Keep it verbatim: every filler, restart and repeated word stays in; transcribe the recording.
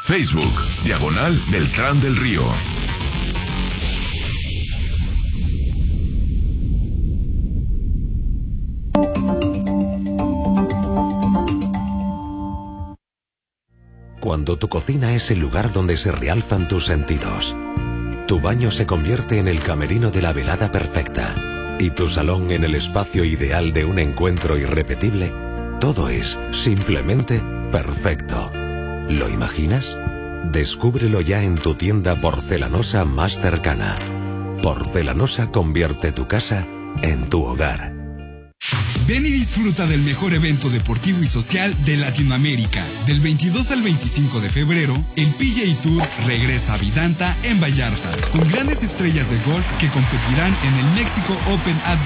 Facebook, diagonal Beltrán del Río. Cuando tu cocina es el lugar donde se realzan tus sentidos, tu baño se convierte en el camerino de la velada perfecta y tu salón en el espacio ideal de un encuentro irrepetible, todo es simplemente perfecto. ¿Lo imaginas? Descúbrelo ya en tu tienda porcelanosa más cercana. Porcelanosa convierte tu casa en tu hogar. Ven y disfruta del mejor evento deportivo y social de Latinoamérica. Del veintidós al veinticinco de febrero, el P G A Tour regresa a Vidanta en Vallarta, con grandes estrellas de golf que competirán en el México Open at